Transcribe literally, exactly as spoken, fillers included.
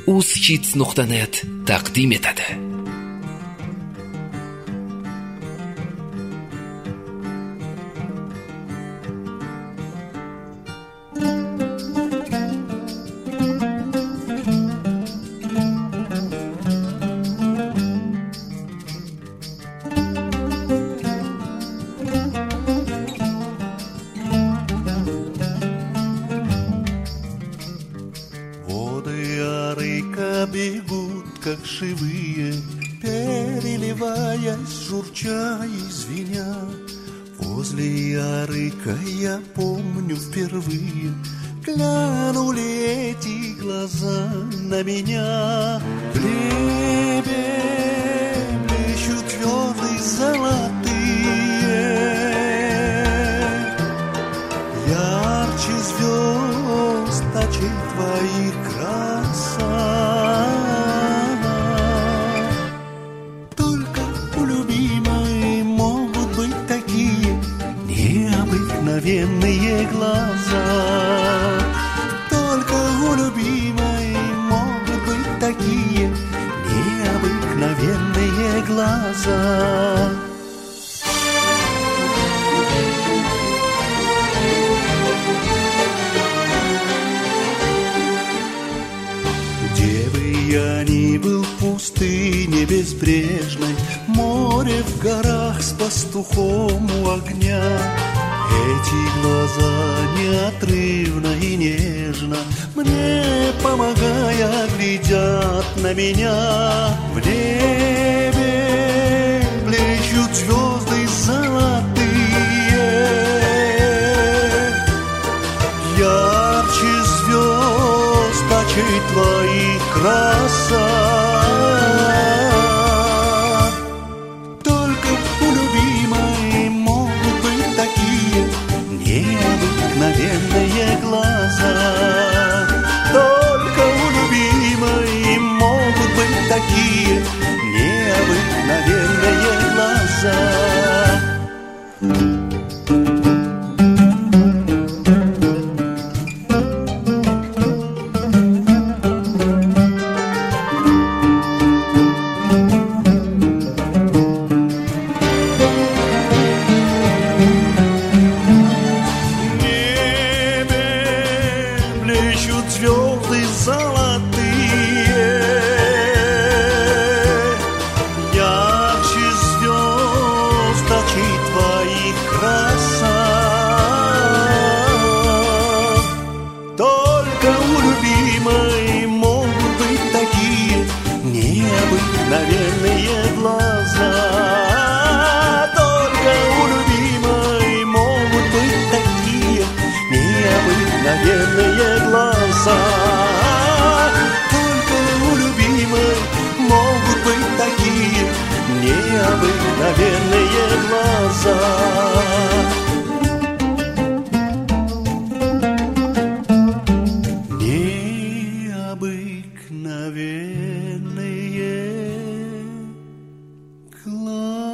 uzhits nuqta net taqdim etadi. Бегут, как живые, переливаясь, журча и звеня. Возле ярыка я помню впервые глянули эти глаза на меня. В небе блещут звезды золотые, ярче звезд очей твоих краса. Только у любимой могут быть такие необыкновенные глаза. Только у любимой могут быть такие необыкновенные глаза. Я не был в пустыне безбрежной, море в горах с пастухом у огня. Эти глаза неотрывно и нежно, мне помогая, глядят на меня. В небе блещут звезды золотые, ярче звезд очей твоих краса. Только у любимой могут быть такие необыкновенные глаза. Только у любимой могут быть такие необыкновенные глаза. Звезды золотые, ярче звезд очей твоих краса. Только у любимой могут быть такие необыкновенные глаза. Только у любимой могут быть такие необыкновенные глаза. Только у любимой могут быть такие необыкновенные глаза. Необыкновенные глаза.